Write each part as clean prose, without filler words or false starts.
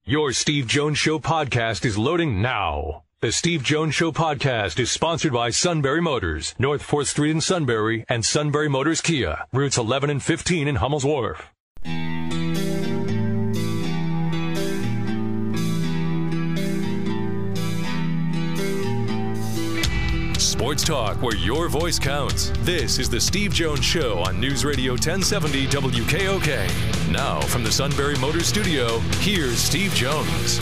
Your Steve Jones Show podcast is loading now. The Steve Jones Show podcast is sponsored by Sunbury Motors, North 4th Street in Sunbury, and Sunbury Motors Kia, routes 11 and 15 in Hummel's Wharf. Sports talk where your voice counts. This is the Steve Jones Show on News Radio 1070 WKOK. Now from the Sunbury Motors Studio, here's Steve Jones.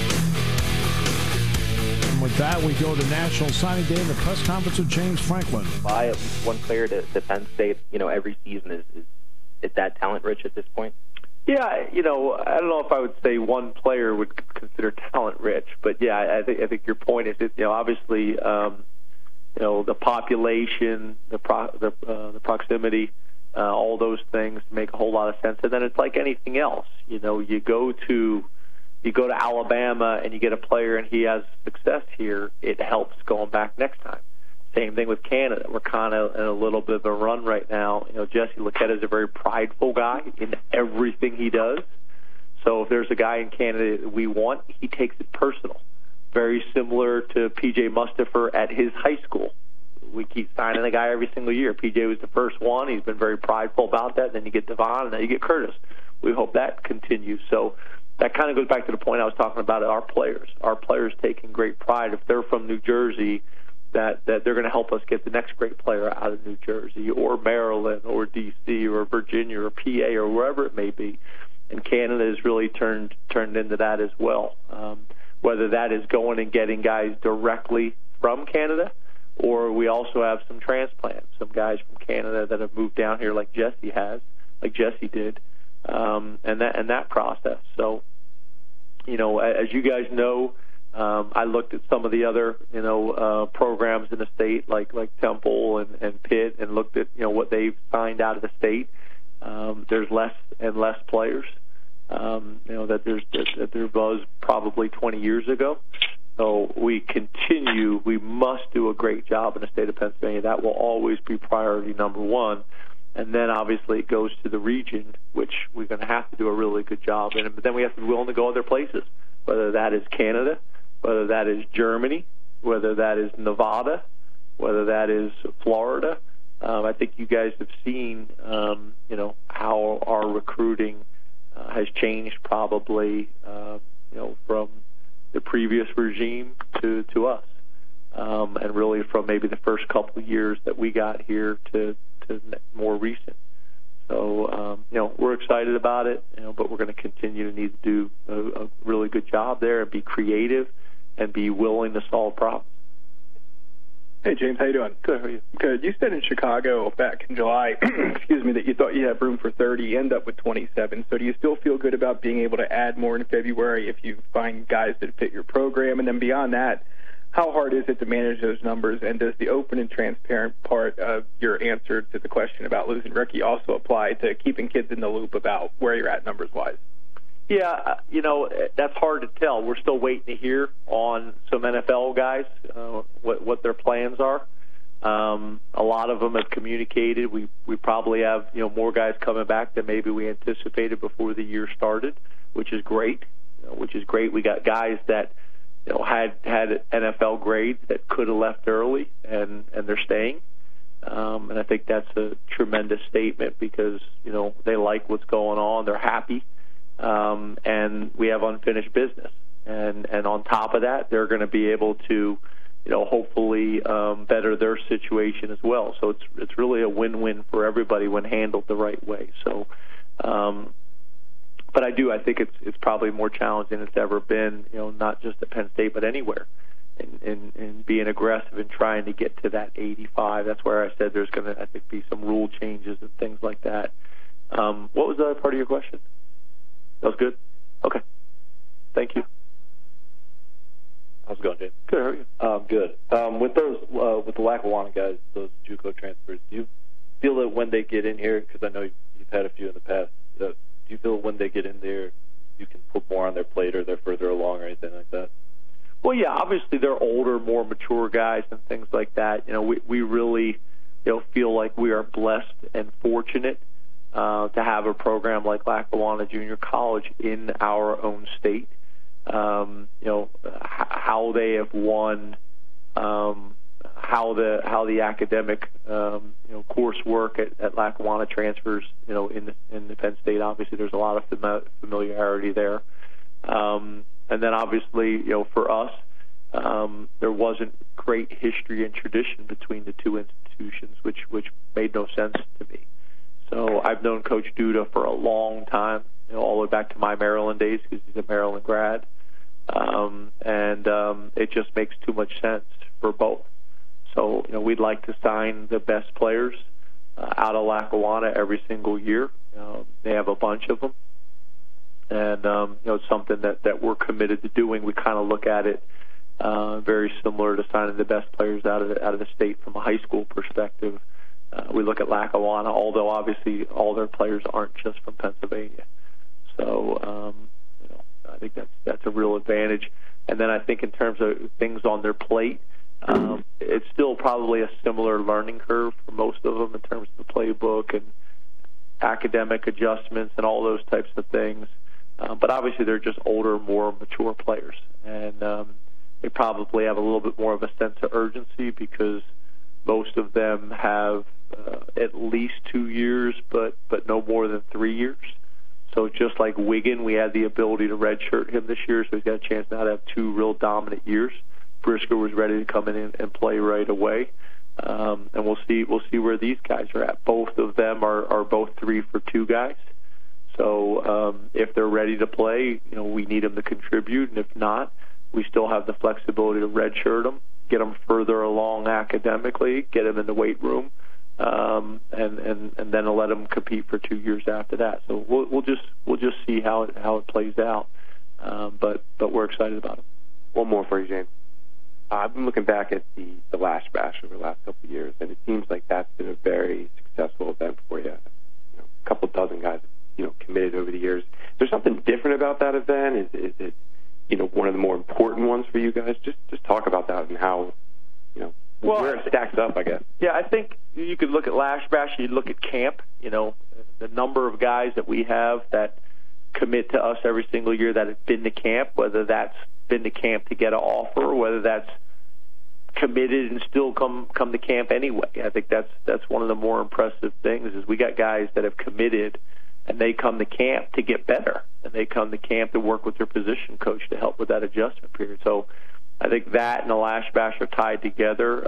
And with that, we go to National Signing Day and the press conference with James Franklin. Buy at least one player to Penn State, every season is that talent-rich at this point? Yeah, I don't know if I would say one player would consider talent-rich, but yeah, I think your point is, obviously, the population, the proximity, all those things make a whole lot of sense. And then it's like anything else. You go to Alabama and you get a player and he has success here, it helps going back next time. Same thing with Canada. We're kind of in a little bit of a run right now. Jesse Luketa is a very prideful guy in everything he does. So if there's a guy in Canada that we want, he takes it personal. Very similar to P.J. Mustipher at his high school. We keep signing the guy every single year. P.J. was the first one. He's been very prideful about that. Then you get Devon, and then you get Curtis. We hope that continues. So that kind of goes back to the point I was talking about our players. Our players taking great pride. If they're from New Jersey, that they're going to help us get the next great player out of New Jersey or Maryland or D.C. or Virginia or PA or wherever it may be. And Canada has really turned into that as well. Whether that is going and getting guys directly from Canada, or we also have some transplants, some guys from Canada that have moved down here like Jesse did, and that process. So, as you guys know, I looked at some of the other, programs in the state like Temple and Pitt, and looked at, what they've signed out of the state. There's less and less players. That there was probably 20 years ago. So we must do a great job in the state of Pennsylvania. That will always be priority number one. And then obviously it goes to the region, which we're going to have to do a really good job in. But then we have to be willing to go other places, whether that is Canada, whether that is Germany, whether that is Nevada, whether that is Florida. I think you guys have seen, how our recruiting has changed probably, from the previous regime to us, and really from maybe the first couple of years that we got here to more recent. So, we're excited about it, but we're going to continue to need to do a really good job there and be creative and be willing to solve problems. Hey, James, how you doing? Good, how are you? Good. You said in Chicago back in July, that you thought you had room for 30. You end up with 27. So do you still feel good about being able to add more in February if you find guys that fit your program? And then beyond that, how hard is it to manage those numbers? And does the open and transparent part of your answer to the question about losing Ricky also apply to keeping kids in the loop about where you're at numbers-wise? Yeah, that's hard to tell. We're still waiting to hear on some NFL guys, what their plans are. A lot of them have communicated. We probably have, more guys coming back than maybe we anticipated before the year started, which is great. We got guys that, had NFL grades that could have left early, and they're staying. And I think that's a tremendous statement because, they like what's going on. They're happy. And we have unfinished business. And on top of that, they're going to be able to, hopefully better their situation as well. So it's really a win-win for everybody when handled the right way. So, but I think it's probably more challenging than it's ever been, not just at Penn State, but anywhere. And being aggressive and trying to get to that 85. That's where I said there's going to, I think, be some rule changes and things like that. What was the other part of your question? That was good? Okay. Thank you. How's it going, James? Good, how are you? Good. With those, with the Lackawanna guys, those JUCO transfers, do you feel that when they get in here, because I know you've had a few in the past, do you feel when they get in there you can put more on their plate or they're further along or anything like that? Well, yeah, obviously they're older, more mature guys and things like that. We really, feel like we are blessed and fortunate to have a program like Lackawanna Junior College in our own state. how they have won, how the academic coursework at Lackawanna transfers. In the Penn State, obviously there's a lot of familiarity there, and then obviously for us, there wasn't great history and tradition between the two institutions, which made no sense to me. So I've known Coach Duda for a long time, all the way back to my Maryland days, because he's a Maryland grad, and it just makes too much sense for both. So we'd like to sign the best players out of Lackawanna every single year. They have a bunch of them, and it's something that we're committed to doing. We kind of look at it very similar to signing the best players out of the state from a high school perspective. We look at Lackawanna, although obviously all their players aren't just from Pennsylvania. So I think that's a real advantage. And then I think in terms of things on their plate, it's still probably a similar learning curve for most of them in terms of the playbook and academic adjustments and all those types of things. But obviously they're just older, more mature players, and they probably have a little bit more of a sense of urgency because most of them have at least 2 years, but no more than 3 years. So just like Wiggin, we had the ability to redshirt him this year, so he's got a chance now to have 2 real dominant years. Brisker was ready to come in and play right away, and we'll see where these guys are at. Both of them are both 3-for-2 guys. So if they're ready to play, we need them to contribute, and if not, we still have the flexibility to redshirt them, get them further along academically, get them in the weight room, and then let them compete for 2 years after that. So we'll just see how it plays out, but we're excited about it. One more for you, James. I've been looking back at the Lash Bash over the last couple of years, and it seems like that's been a very successful event for you. A couple dozen guys, committed over the years. Is there something different about that event? Is it one of the more important ones for you guys? Just talk about that and how, where it stacks up, I guess. Yeah, I think you could look at Lash Bash, you look at camp, the number of guys that we have that commit to us every single year that have been to camp, whether that's been to camp to get an offer, or whether that's committed and still come to camp anyway. I think that's one of the more impressive things is we got guys that have committed and they come to camp to get better, and they come to camp to work with their position coach to help with that adjustment period. So I think that and the Lash Bash are tied together.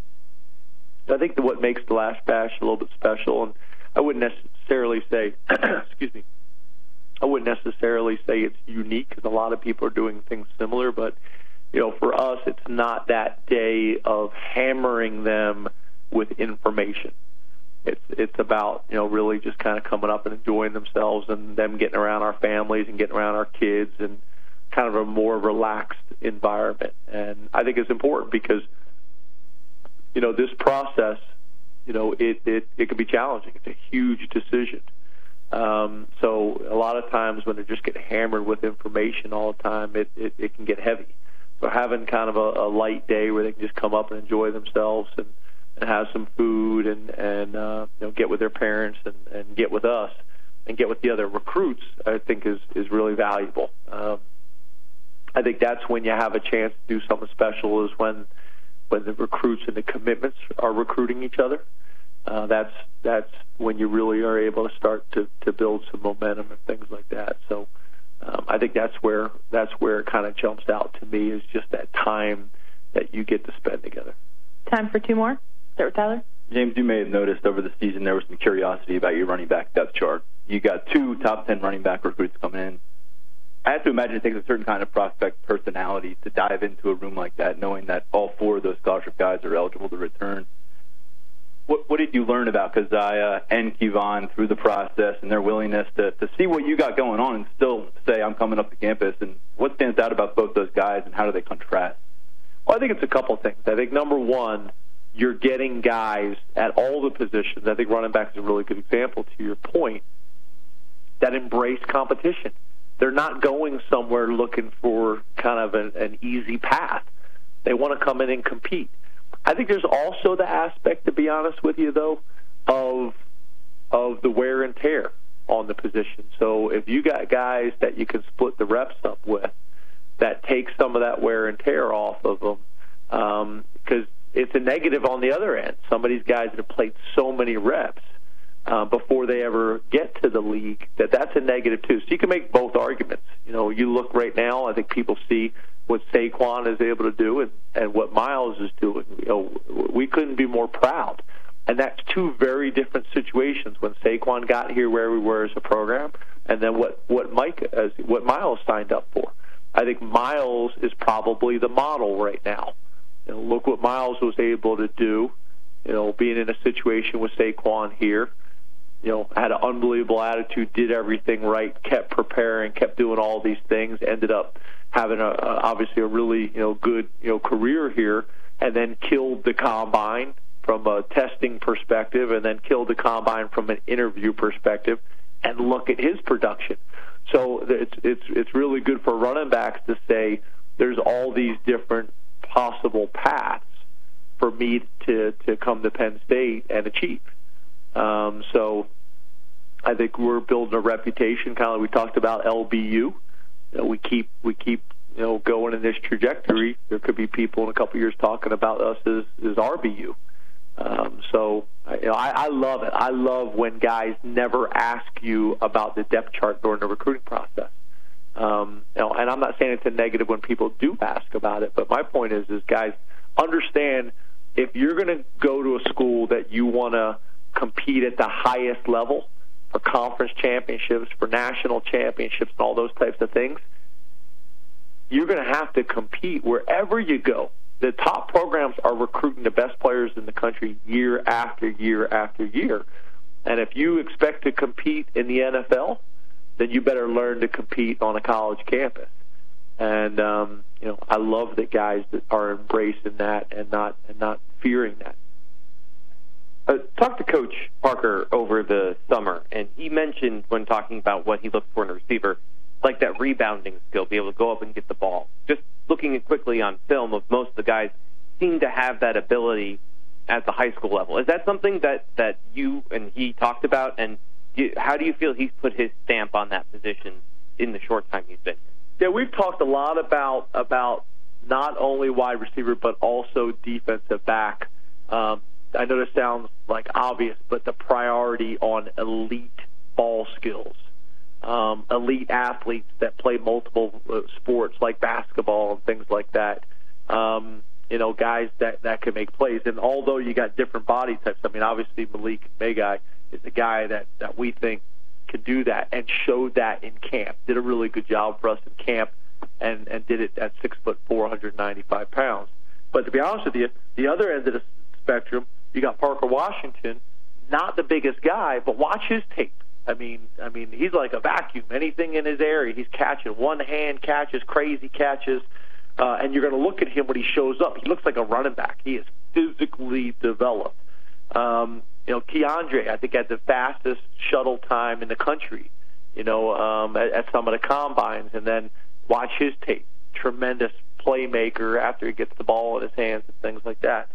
I think that what makes the Lash Bash a little bit special, and I wouldn't necessarily say, excuse me, I wouldn't necessarily say it's unique because a lot of people are doing things similar, but for us, it's not that day of hammering them with information. It's about really just kind of coming up and enjoying themselves and them getting around our families and getting around our kids and kind of a more relaxed environment. And I think it's important because this process, it can be challenging. It's a huge decision. So a lot of times when they just get hammered with information all the time, it can get heavy. So having kind of a light day where they can just come up and enjoy themselves and have some food and get with their parents and get with us and get with the other recruits, I think is really valuable. I think that's when you have a chance to do something special is when the recruits and the commitments are recruiting each other. That's when you really are able to start to build some momentum and things like that. So I think that's where it kind of jumps out to me is just that time that you get to spend together. Time for 2 more. Start with Tyler. James, you may have noticed over the season there was some curiosity about your running back depth chart. You got 2 top 10 running back recruits coming in. I have to imagine it takes a certain kind of prospect personality to dive into a room like that, knowing that all 4 of those scholarship guys are eligible to return. What did you learn about Keziah and Kevon through the process and their willingness to see what you got going on and still say, I'm coming up to campus? And what stands out about both those guys, and how do they contrast? Well, I think it's a couple things. I think, number one, you're getting guys at all the positions. I think running back is a really good example, to your point, that embrace competition. They're not going somewhere looking for kind of an easy path. They want to come in and compete. I think there's also the aspect, to be honest with you, though, of the wear and tear on the position. So if you got guys that you can split the reps up with, take some of that wear and tear off of them, because it's a negative on the other end. Some of these guys that have played so many reps before they ever get to the league, that's a negative too. So you can make both arguments. You look right now, I think people see what Saquon is able to do and what Miles is doing. We couldn't be more proud. And that's two very different situations, when Saquon got here, where we were as a program, and then what Miles signed up for. I think Miles is probably the model right now. Look what Miles was able to do, being in a situation with Saquon here. Had an unbelievable attitude, did everything right, kept preparing, kept doing all these things, ended up having obviously a really good career here, and then killed the combine from a testing perspective, and then killed the combine from an interview perspective, and look at his production. So it's really good for running backs to say there's all these different possible paths for me to come to Penn State and achieve. So I think we're building a reputation, kind of like we talked about LBU. We keep going in this trajectory. There could be people in a couple of years talking about us as RBU. So I love it. I love when guys never ask you about the depth chart during the recruiting process. And I'm not saying it's a negative when people do ask about it, but my point is guys, understand, if you're going to go to a school that you want to compete at the highest level for conference championships, for national championships, and all those types of things, you're going to have to compete wherever you go. The top programs are recruiting the best players in the country year after year after year. And if you expect to compete in the NFL, then you better learn to compete on a college campus. And I love that guys that are embracing that and not fearing that. Talked to Coach Parker over the summer, and he mentioned when talking about what he looked for in a receiver, like that rebounding skill, be able to go up and get the ball. Just looking quickly on film of most of the guys seem to have that ability at the high school level. Is that something that you and he talked about, and how do you feel he's put his stamp on that position in the short time he's been here? Yeah, we've talked a lot about not only wide receiver but also defensive back. I know this sounds like obvious, but the priority on elite ball skills, elite athletes that play multiple sports like basketball and things like that. Guys that can make plays. And although you got different body types, I mean, obviously Malik Megai is a guy that we think can do that and showed that in camp. Did a really good job for us in camp and did it at 6'4", 195 pounds. But to be honest with you, the other end of the spectrum, you got Parker Washington, not the biggest guy, but watch his tape. I mean, he's like a vacuum. Anything in his area, he's catching. One-hand catches, crazy catches. And you're going to look at him when he shows up. He looks like a running back. He is physically developed. Keandre, I think, had the fastest shuttle time in the country, at some of the combines. And then watch his tape. Tremendous playmaker after he gets the ball in his hands and things like that.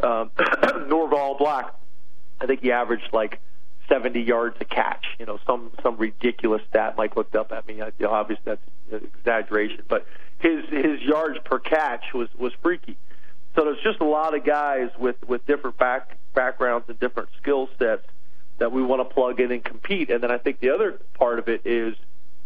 Norval Black, I think he averaged like 70 yards a catch. Some ridiculous stat Mike looked up at me. Obviously that's an exaggeration, but his yards per catch was freaky. So there's just a lot of guys with different backgrounds and different skill sets that we want to plug in and compete. And then I think the other part of it is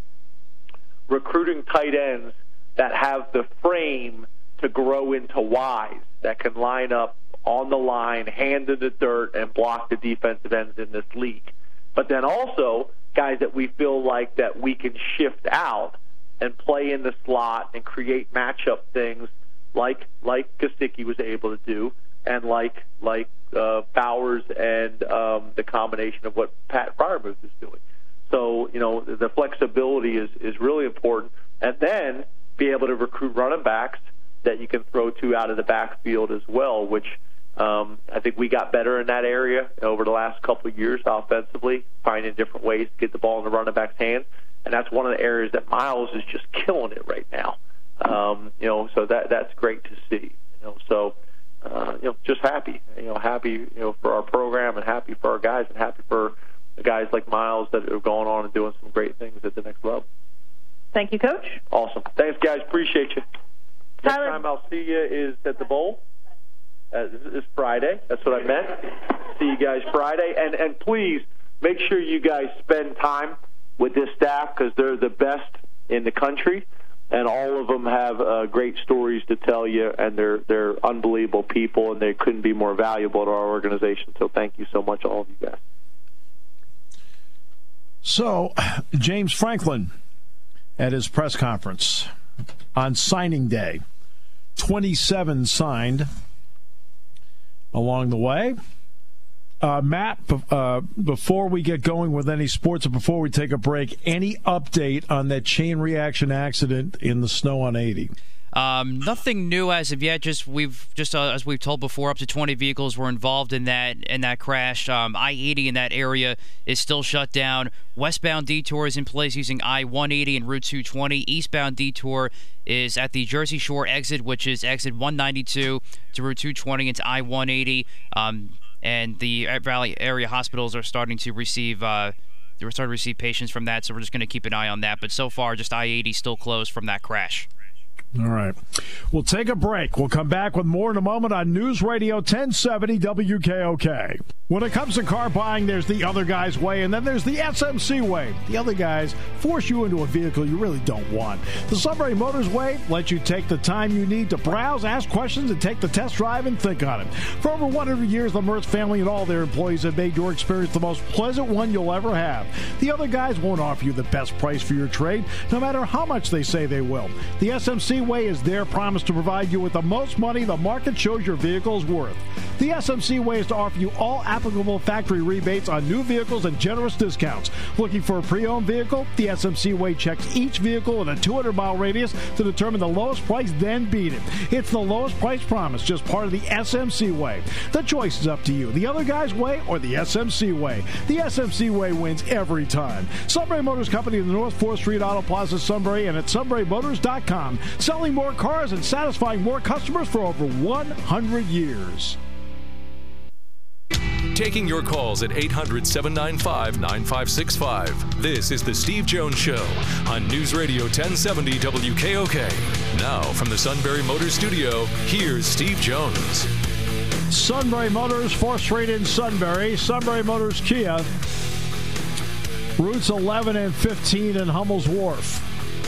recruiting tight ends that have the frame to grow into wides, that can line up on the line, hand in the dirt, and block the defensive ends in this league. But then also guys that we feel like that we can shift out and play in the slot and create matchup things like Gesicki was able to do, and like Bowers and the combination of what Pat Freiermuth is doing. So, the flexibility is really important. And then be able to recruit running backs that you can throw to out of the backfield as well, which I think we got better in that area over the last couple of years offensively, finding different ways to get the ball in the running back's hands. And that's one of the areas that Miles is just killing it right now. So that's great to see. Just happy. Happy for our program and happy for our guys and happy for the guys like Miles that are going on and doing some great things at the next level. Thank you, Coach. Awesome. Thanks, guys. Appreciate you. Next time I'll see you is at the Bowl. This is Friday. That's what I meant. See you guys Friday. And please make sure you guys spend time with this staff because they're the best in the country, and all of them have great stories to tell you, and they're unbelievable people, and they couldn't be more valuable to our organization. So thank you so much, all of you guys. So, James Franklin at his press conference on signing day. 27 signed along the way. Matt, before we get going with any sports and before we take a break, any update on that chain reaction accident in the snow on 80? Nothing new as of yet. As we've told before, up to 20 vehicles were involved in that crash. I-80 in that area is still shut down. Westbound detour is in place using I-180 and Route 220. Eastbound detour is at the Jersey Shore exit, which is exit 192 to Route 220 into I-180. And the Valley area hospitals are starting to receive. We're starting to receive patients from that, so we're just going to keep an eye on that. But so far, just I-80 still closed from that crash. All right. We'll take a break. We'll come back with more in a moment on News Radio 1070 WKOK. When it comes to car buying, there's the other guy's way, and then there's the SMC way. The other guys force you into a vehicle you really don't want. The Sunbury Motors way lets you take the time you need to browse, ask questions, and take the test drive and think on it. For over 100 years, the Mertz family and all their employees have made your experience the most pleasant one you'll ever have. The other guys won't offer you the best price for your trade, no matter how much they say they will. The SMC way is their promise to provide you with the most money the market shows your vehicle is worth. The SMC way is to offer you all applicable factory rebates on new vehicles and generous discounts. Looking for a pre-owned vehicle? The SMC way checks each vehicle in a 200-mile radius to determine the lowest price, then beat it. It's the lowest price promise, just part of the SMC way. The choice is up to you. The other guy's way or the SMC way. The SMC way wins every time. Sunbury Motors Company in the North 4th Street Auto Plaza, Sunbury, and at sunburymotors.com. Selling more cars and satisfying more customers for over 100 years. Taking your calls at 800-795-9565. This is The Steve Jones Show on News Radio 1070 WKOK. Now, from the Sunbury Motors Studio, here's Steve Jones. Sunbury Motors, 4th Street in Sunbury. Sunbury Motors Kia. Routes 11 and 15 in Hummel's Wharf.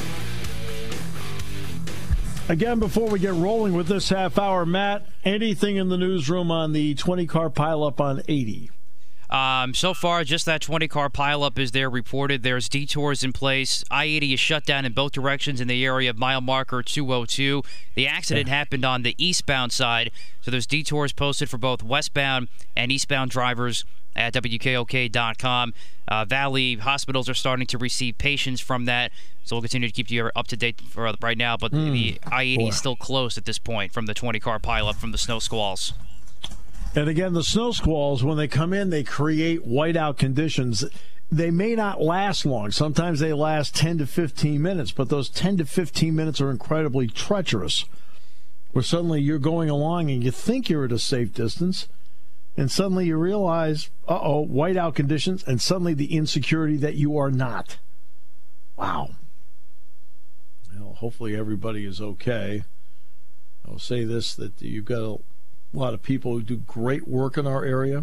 Again, before we get rolling with this half hour, Matt, anything in the newsroom on the 20-car pileup on 80? So far, just that 20-car pileup is there reported. There's detours in place. I-80 is shut down in both directions in the area of mile marker 202. The accident happened on the eastbound side, so there's detours posted for both westbound and eastbound drivers at WKOK.com. Valley hospitals are starting to receive patients from that, so we'll continue to keep you up to date for right now. But the I-80 is still closed at this point from the 20-car pileup from the snow squalls. And again, the snow squalls, when they come in, they create whiteout conditions. They may not last long. Sometimes they last 10 to 15 minutes, but those 10 to 15 minutes are incredibly treacherous, where suddenly you're going along and you think you're at a safe distance, and suddenly you realize, whiteout conditions, and suddenly the insecurity that you are not. Wow. Well, hopefully everybody is okay. I'll say this, that you've got a lot of people who do great work in our area.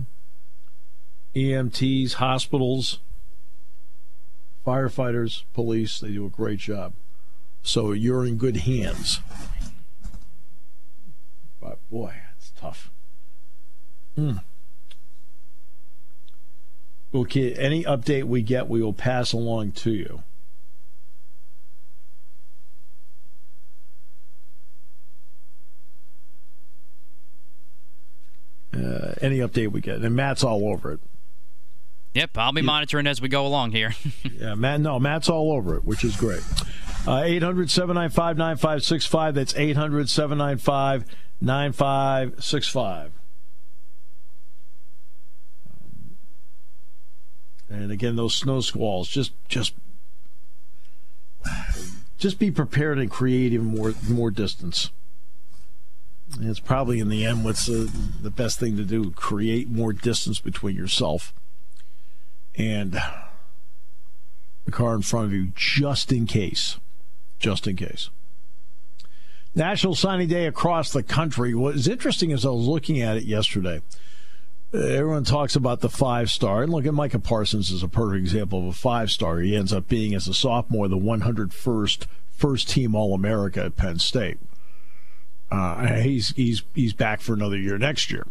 EMTs, hospitals, firefighters, police, they do a great job. So you're in good hands. But boy, it's tough. Okay, any update we get, we will pass along to you. Any update we get, and Matt's all over it. Yep, I'll be monitoring as we go along here. Yeah, Matt's all over it, which is great. 800-795-9565. That's 800-795-9565. And again, those snow squalls, just be prepared and create even more distance. And it's probably in the end what's the best thing to do: create more distance between yourself and the car in front of you, just in case. Just in case. National Signing Day across the country. What is interesting is I was looking at it yesterday. Everyone talks about the 5-star. And look at Micah Parsons is a perfect example of a 5-star. He ends up being, as a sophomore, the 101st first-team All-America at Penn State. He's back for another year next year.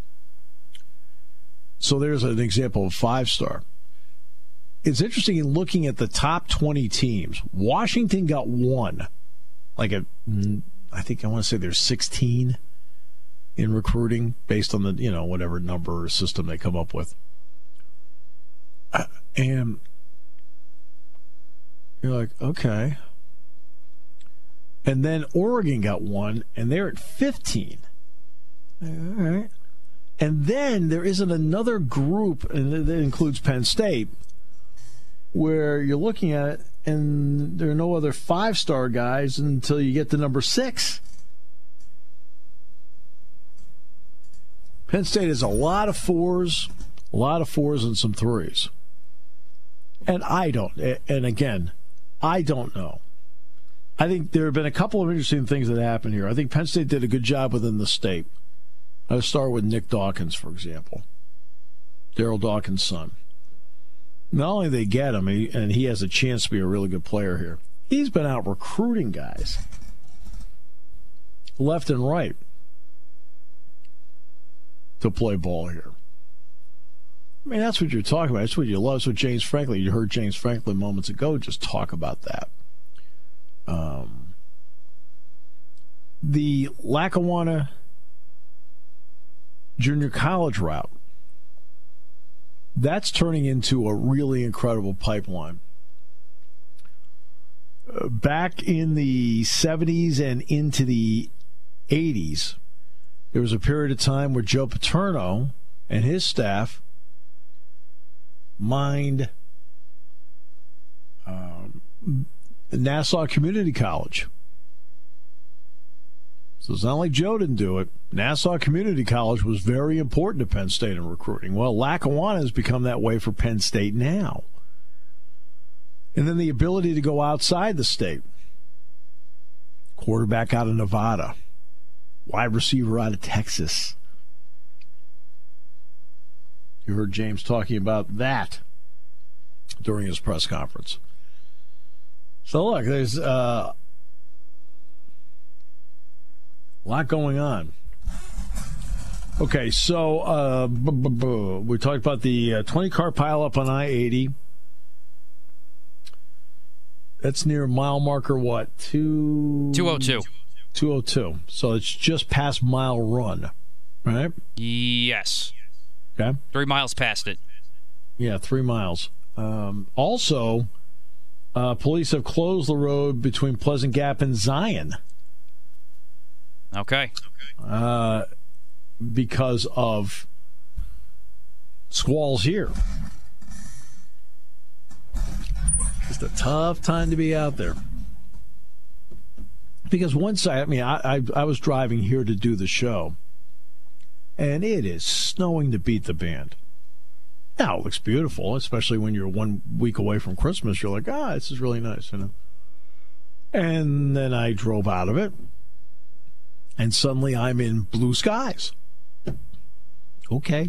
So there's an example of 5-star. It's interesting in looking at the top 20 teams. Washington got one. I think I want to say there's 16 in recruiting based on the, whatever number or system they come up with. And you're like, okay. And then Oregon got one, and they're at 15. All right. And then there isn't another group, and that includes Penn State, where you're looking at it, and there are no other 5-star guys until you get to number 6. Penn State has a lot of 4s and some 3s. And I don't know. I think there have been a couple of interesting things that happened here. I think Penn State did a good job within the state. I'll start with Nick Dawkins, for example. Daryl Dawkins' son. Not only they get him, and he has a chance to be a really good player here, he's been out recruiting guys left and right to play ball here. I mean, that's what you're talking about. That's what you love. That's what James Franklin. You heard James Franklin moments ago just talk about that. The Lackawanna Junior College route, that's turning into a really incredible pipeline. Back in the 70s and into the 80s, there was a period of time where Joe Paterno and his staff mined Nassau Community College. So it's not like Joe didn't do it. Nassau Community College was very important to Penn State in recruiting. Well, Lackawanna has become that way for Penn State now. And then the ability to go outside the state. Quarterback out of Nevada. Wide receiver out of Texas. You heard James talking about that during his press conference. So look, there's a lot going on. Okay, so we talked about the 20-car pileup on I-80. That's near mile marker what? 202. 202. So it's just past Mile Run, right? Yes. Okay. 3 miles past it. Yeah, 3 miles. Also, police have closed the road between Pleasant Gap and Zion. Okay. Because of squalls here. Just a tough time to be out there. Because one side, I was driving here to do the show, and it is snowing to beat the band. Now, it looks beautiful, especially when you're 1 week away from Christmas. You're like, this is really nice, And then I drove out of it, and suddenly I'm in blue skies. Okay.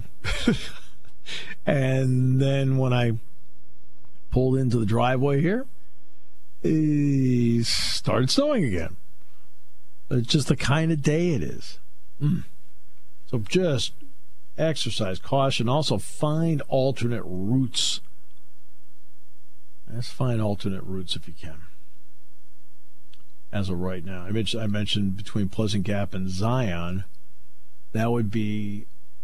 And then when I pulled into the driveway here, it started snowing again. It's just the kind of day it is. So just exercise caution. Also find alternate routes. Let's find alternate routes if you can. As of right now, I mentioned between Pleasant Gap and Zion, that would be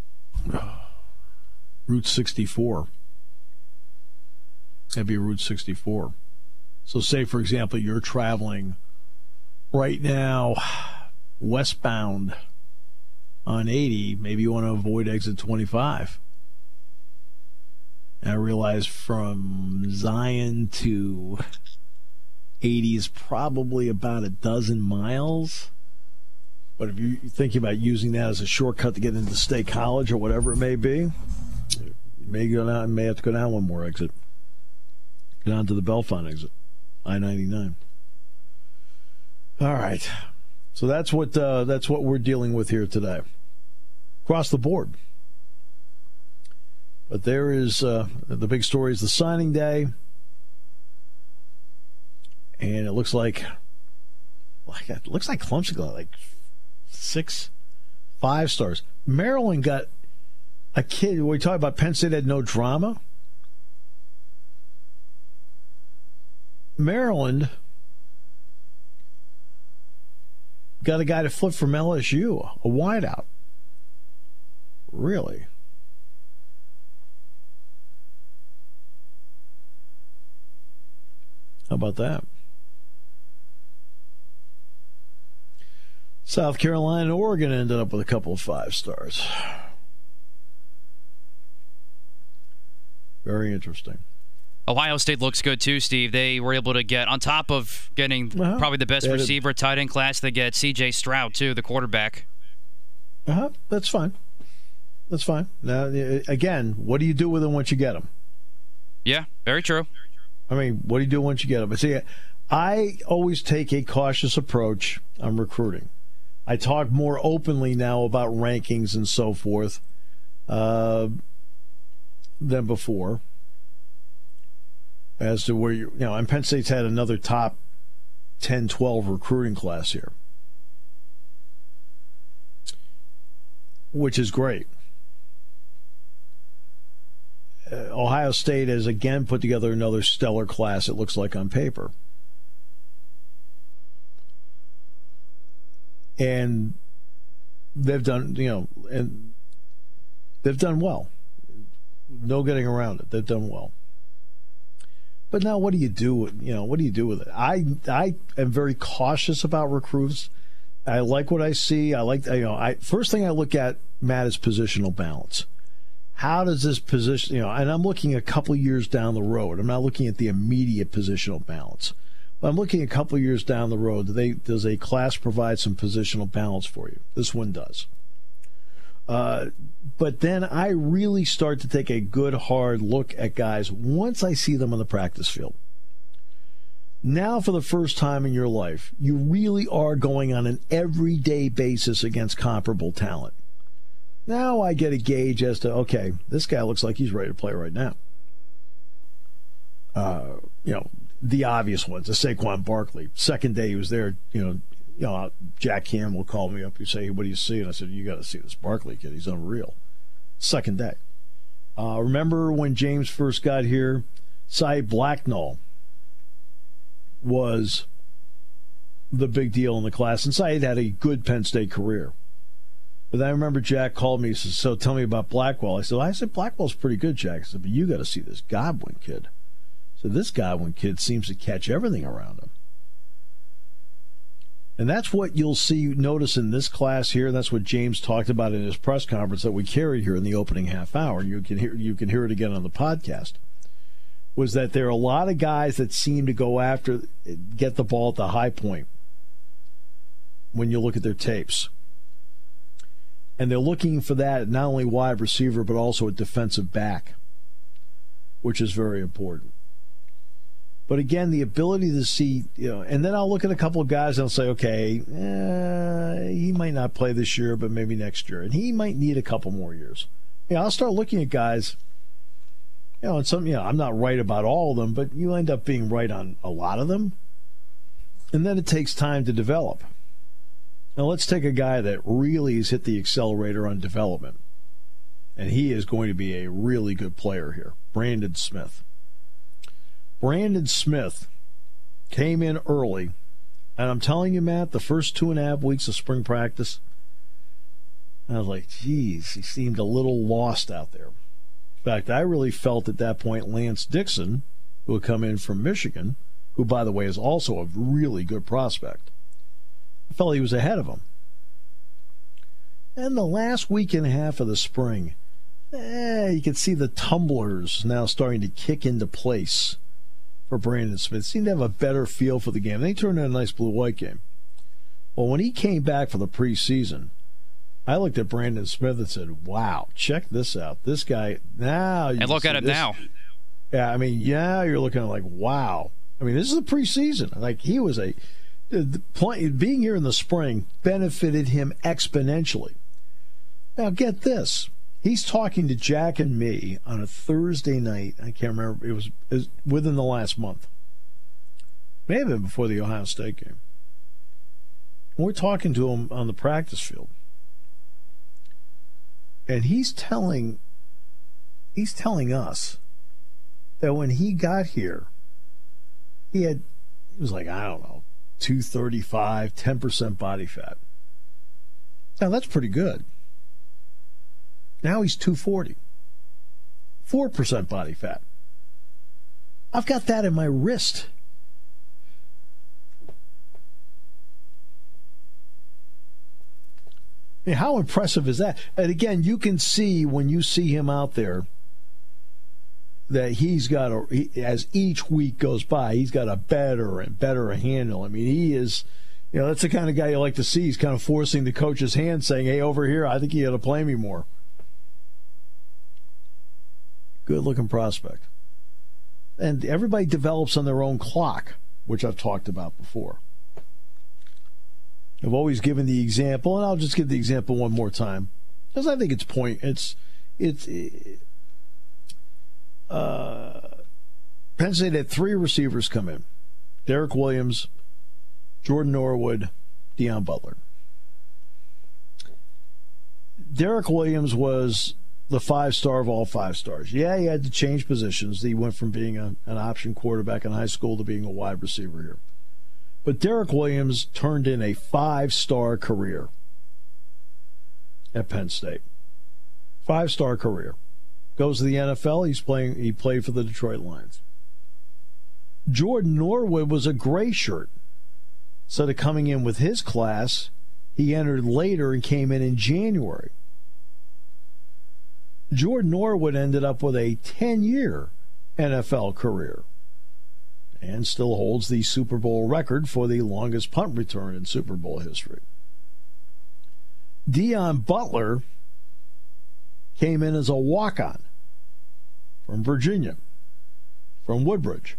Route 64. That'd be Route 64. So say, for example, you're traveling right now westbound on 80. Maybe you want to avoid exit 25. And I realize from Zion to 80 is probably about a dozen miles. But if you're thinking about using that as a shortcut to get into State College or whatever it may be, you may have to go down one more exit. Get on to the Bellefonte exit, I-99. All right. So that's what we're dealing with here today, across the board. But there is the big story is the signing day, and it looks like Clemson got like 5 stars. Maryland got a kid. We talk about Penn State had no drama. Maryland got a guy to flip from LSU, a wideout. Really? How about that? South Carolina and Oregon ended up with a couple of 5 stars. Very interesting. Ohio State looks good too, Steve. They were able to get, on top of getting probably the best receiver tight end class, they get C.J. Stroud too, the quarterback. That's fine. That's fine. Now, again, what do you do with them once you get them? Yeah, very true. I mean, what do you do once you get them? But see, I always take a cautious approach on recruiting. I talk more openly now about rankings and so forth than before. As to where and Penn State's had another top 10, 12 recruiting class here, which is great. Ohio State has again put together another stellar class, it looks like on paper. And they've done, and they've done well. No getting around it. They've done well. But now, what do you do? What do you do with it? I am very cautious about recruits. I like what I see. First thing I look at, Matt, is positional balance. How does this position? And I'm looking a couple of years down the road. I'm not looking at the immediate positional balance, but I'm looking a couple of years down the road. Does a class provide some positional balance for you? This one does. But then I really start to take a good hard look at guys once I see them on the practice field. Now, for the first time in your life, you really are going on an everyday basis against comparable talent. Now I get a gauge as to, okay, this guy looks like he's ready to play right now. The obvious ones, the Saquon Barkley. Second day he was there, Jack Ham will call me up. He'll say, what do you see? And I said, you got to see this Barkley kid. He's unreal. Second day. Remember when James first got here? Cy Blacknall was the big deal in the class. And Cy had a good Penn State career. But then I remember Jack called me and said, so tell me about Blackwell. I said, Blackwell's pretty good, Jack. I said, but you got to see this Godwin kid. So this Godwin kid seems to catch everything around him. And that's what you'll notice in this class here. That's what James talked about in his press conference that we carried here in the opening half hour. You can hear it again on the podcast. Was that there are a lot of guys that seem to get the ball at the high point when you look at their tapes. And they're looking for that not only wide receiver, but also a defensive back, which is very important. But again, the ability to see, and then I'll look at a couple of guys and I'll say, okay, he might not play this year, but maybe next year. And he might need a couple more years. I'll start looking at guys, and some, I'm not right about all of them, but you end up being right on a lot of them. And then it takes time to develop. Now let's take a guy that really has hit the accelerator on development. And he is going to be a really good player here, Brandon Smith. Brandon Smith came in early, and I'm telling you, Matt, the first 2.5 weeks of spring practice, I was like, geez, he seemed a little lost out there. In fact, I really felt at that point Lance Dixon, who had come in from Michigan, who, by the way, is also a really good prospect, I felt he was ahead of him. And the last week and a half of the spring, you could see the tumblers now starting to kick into place for Brandon Smith. Seemed to have a better feel for the game. They turned in a nice blue-white game. Well, when he came back for the preseason, I looked at Brandon Smith and said, wow, check this out. This guy, now... And look at him now. Yeah, you're looking at like, wow. This is the preseason. Like, he was being here in the spring benefited him exponentially. Now, get this. He's talking to Jack and me on a Thursday night. I can't remember. It was within the last month. May have been before the Ohio State game. We're talking to him on the practice field. And he's telling us that when he got here, he was like, I don't know, 235, 10% body fat. Now, that's pretty good. Now he's 240, 4% body fat. I've got that in my wrist. I mean, how impressive is that? And again, you can see when you see him out there that he's got as each week goes by, he's got a better and better handle. I mean, he is, that's the kind of guy you like to see. He's kind of forcing the coach's hand, saying, hey, over here, I think you ought to play me more. Good-looking prospect. And everybody develops on their own clock, which I've talked about before. I've always given the example, and I'll just give the example one more time, because I think it's Penn State had 3 receivers come in: Derek Williams, Jordan Norwood, Deion Butler. Derek Williams was the 5-star of all 5-stars. Yeah, he had to change positions. He went from being an option quarterback in high school to being a wide receiver here. But Derek Williams turned in a 5-star career at Penn State. 5-star career. Goes to the NFL. He played for the Detroit Lions. Jordan Norwood was a gray shirt. Instead of coming in with his class, he entered later and came in January. Jordan Norwood ended up with a 10-year NFL career and still holds the Super Bowl record for the longest punt return in Super Bowl history. Deion Butler came in as a walk-on from Virginia, from Woodbridge.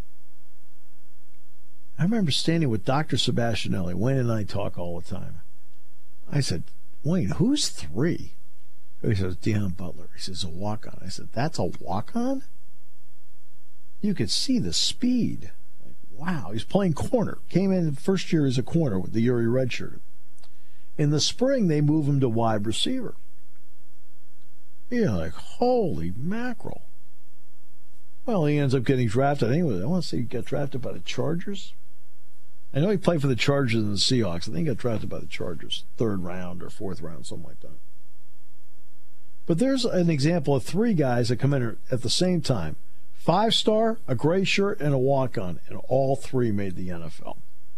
I remember standing with Dr. Sebastianelli. Wayne and I talk all the time. I said, Wayne, who's 3? He says, Deion Butler. He says, a walk-on. I said, that's a walk-on? You could see the speed. Like, wow, he's playing corner. Came in first year as a corner with the year he redshirted. In the spring, they move him to wide receiver. You're like, holy mackerel. Well, he ends up getting drafted. Anyway, I want to say he got drafted by the Chargers. I know he played for the Chargers and the Seahawks. I think he got drafted by the Chargers, 3rd round or 4th round, something like that. But there's an example of 3 guys that come in at the same time. 5-star, a gray shirt, and a walk-on, and all 3 made the NFL.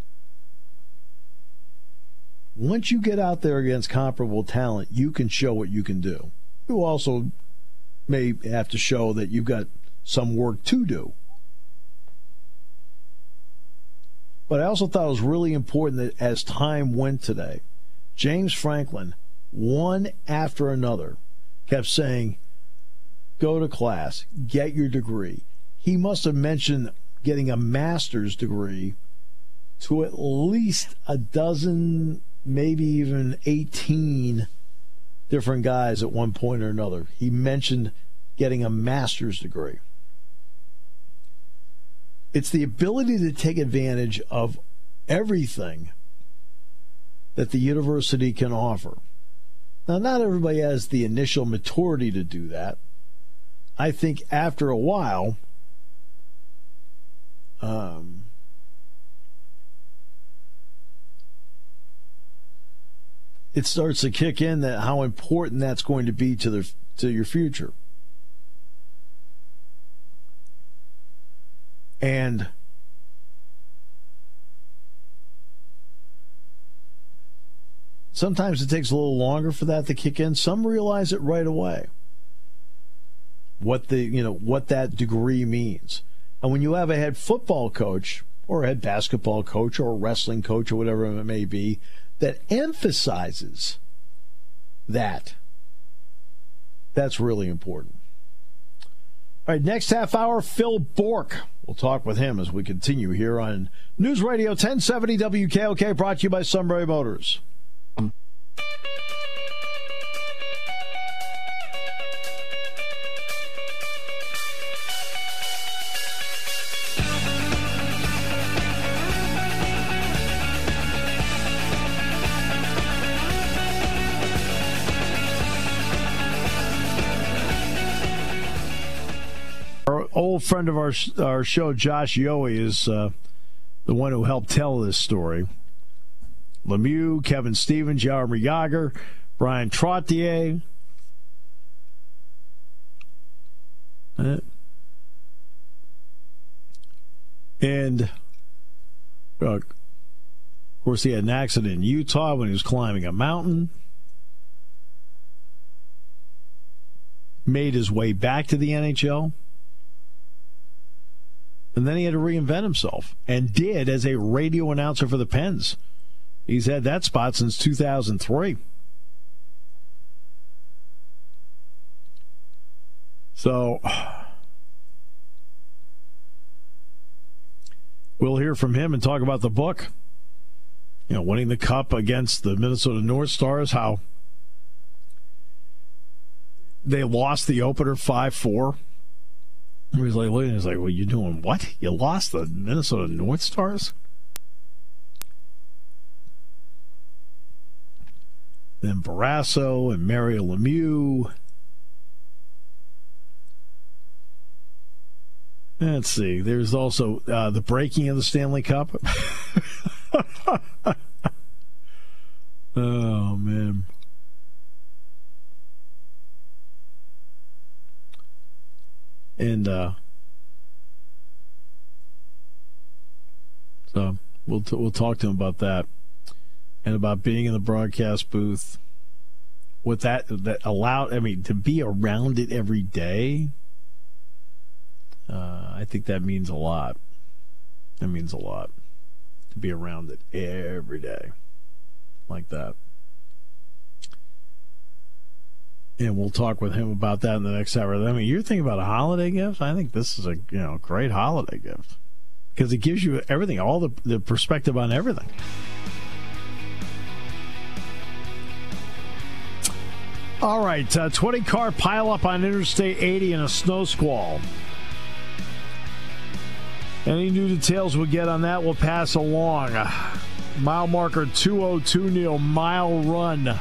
Once you get out there against comparable talent, you can show what you can do. You also may have to show that you've got some work to do. But I also thought it was really important that as time went today, James Franklin, one after another, kept saying, go to class, get your degree. He must have mentioned getting a master's degree to at least a dozen, maybe even 18 different guys at one point or another. He mentioned getting a master's degree. It's the ability to take advantage of everything that the university can offer. Now, not everybody has the initial maturity to do that. I think after a while, it starts to kick in that how important that's going to be to your future. And sometimes it takes a little longer for that to kick in. Some realize it right away. What that degree means. And when you have a head football coach or a head basketball coach or a wrestling coach or whatever it may be that emphasizes that, that's really important. All right, next half hour, Phil Bourque We'll talk with him as we continue here on News Radio 1070 WKOK, brought to you by Sunbury Motors. Our old friend of our show, Josh Yohe, is the one who helped tell this story. Lemieux, Kevin Stevens, Jaromir Jagr, Brian Trottier. And, of course, he had an accident in Utah when he was climbing a mountain. Made his way back to the NHL. And then he had to reinvent himself, and did as a radio announcer for the Pens. He's had that spot since 2003. So we'll hear from him and talk about the book. You know, winning the Cup against the Minnesota North Stars, how they lost the opener 5-4. He's like, well, you're doing what? You lost the Minnesota North Stars? Then Barrasso and Mario Lemieux. Let's see. There's also the breaking of the Stanley Cup. Oh, man. And so we'll talk to him about that, and about being in the broadcast booth. With that allowed, I mean, to be around it every day. I think that means a lot. That means a lot to be around it every day like that. And we'll talk with him about that in the next hour. I mean, you're thinking about a holiday gift? I think this is a great holiday gift, because it gives you everything, all the perspective on everything. All right, 20-car pileup on Interstate 80 in a snow squall. Any new details we get on that, we'll pass along. Mile marker 202 Neil, mile run.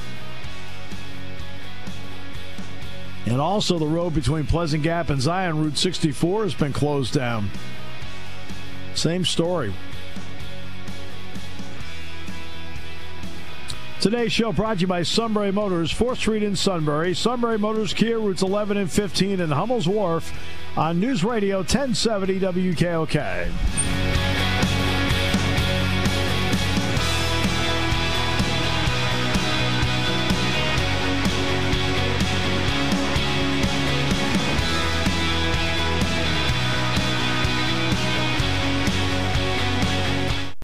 And also the road between Pleasant Gap and Zion, Route 64, has been closed down. Same story. Today's show brought to you by Sunbury Motors, 4th Street in Sunbury. Sunbury Motors, Kia, routes 11 and 15 in Hummel's Wharf on News Radio 1070 WKOK.